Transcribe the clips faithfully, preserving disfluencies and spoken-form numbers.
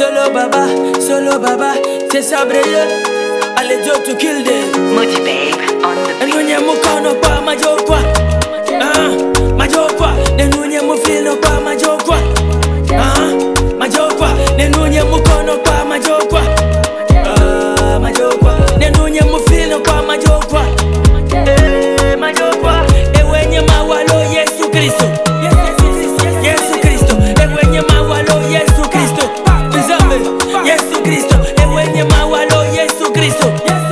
Solo baba, solo baba, c'est sabré. Allez Dieu to kill them. Moody babe on the beat. Nunye mukono kwa majokwa. Ah, majokwa. Nunye mufilo kwa majokwa. Ah, majokwa. Nunye mukono kwa majokwa. Ah, majokwa. Nunye mufilo kwa majokwa. Eh, majokwa. Ewenye mawalo Yesu Kristo. Yesu Kristo. Ewenye mawalo Yesu Kristo. Nzambe. Yesu Kristo. Ewenye mawalo Yesu Kristo.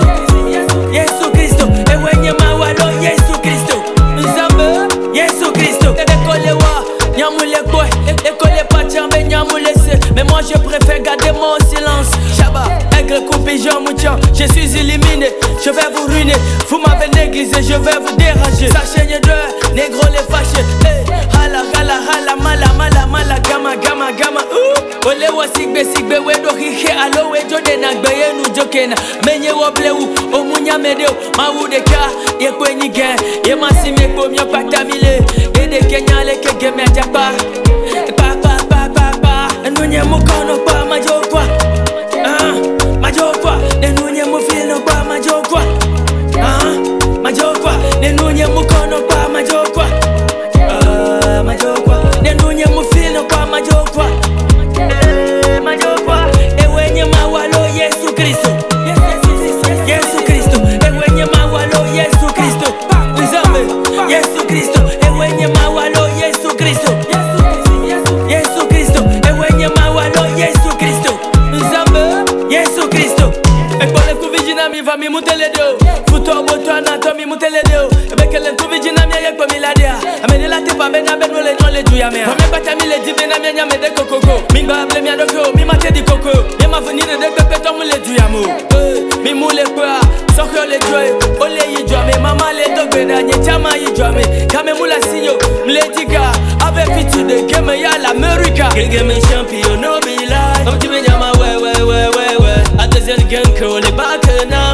Yesu Kristo. Ewenye mawalo Yesu Kristo. Nzambe. Yesu Kristo. Ekole wa nyamule kwe. Ekole pa chambe nyamule se. Mais moi je préfère garder mon silence. Chaba, aigle coupé Jean Moutian. Je suis éliminé, je vais vous ruiner. Vous m'avez négligé, je vais vous déranger. Sachez de négro les fâchés. Hey, hala hala hala mala mala mala gama gama gama. Ouh, ole wa sigbe sigbe we do hihe alo we jode na gbeye nu jokena. Menye wo blewu o munya medeo ma wu de ka ye kwenyi gen ye masime ko myo patamile. Ye de Kenya le ke game jakpa. Pa pa pa pa pa. Nunye mukono kwa majokwa. Ah, majokwa. Nunye mufilo kwa majokwa. Ah, majokwa. Nunye mukono kwa majokwa. Ah, majokwa. Nunye mufilo kwa majokwa. Eh, majokwa. Ewenye mawalo Yesu Kristo. Yesu Kristo. Ewenye mawalo Yesu Kristo. Nzambe. Yesu Kristo. Ewenye mawalo Yesu Kristo. Yesu Kristo. Ewenye mawalo Yesu Kristo. Nzambe. Yesu Kristo. Ekole kuvijina mi va mi muteledo. Futo boto anato mi muteledo. Ebekele kuvijina mi yekpo mi ladia. Ameni lati pa bena beno le nyon le duya mea. Mame bata mi le di bena mi nyame de kokoko. Mi ba ble mi adoko, mi mate di koko. Mi ma venire de pepe to mu le duya mo. Mi mu le kwa, sokyo le joy. Ole yi jwame, mama le dogbe na nye chama yi jwame. Kame mu la sinyo, mle diga. Ave fitu de game ya l'America. Gege me champion no be lie. Om ti me nyama we we we we we. Atezen gen ko le bakena.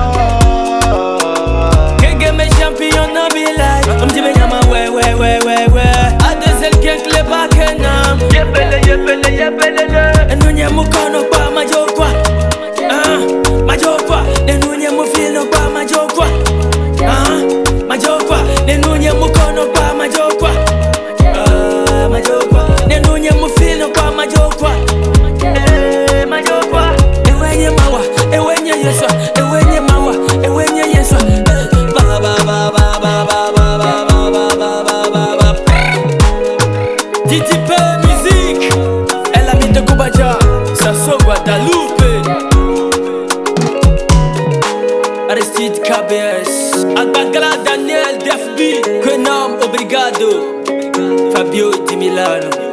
Gege me champion no be lie. Om ti me nyama we we we we we. Atezen gen le bakena. Yepele yepele yepele le. Nunye mukono kwa majokwa. Ah, majokwa. Nunye mufilo kwa majokwa. Ah, majokwa. Nunye mukono kwa majokwa. Ah, majokwa. Nunye mufilo kwa majokwa. Eh, majokwa. Ewenye mawa, ewenye yeswa, ewenye mawa, ewenye yeswa. Ba ba ba ba ba ba ba ba ba ba ba ba ba. Titi P musique. Elle habite Kubaja, Sasso Guadalupe. Aristide K B S. Agbagala Daniel D F B. Quenom obrigado. Fabio Di Milano.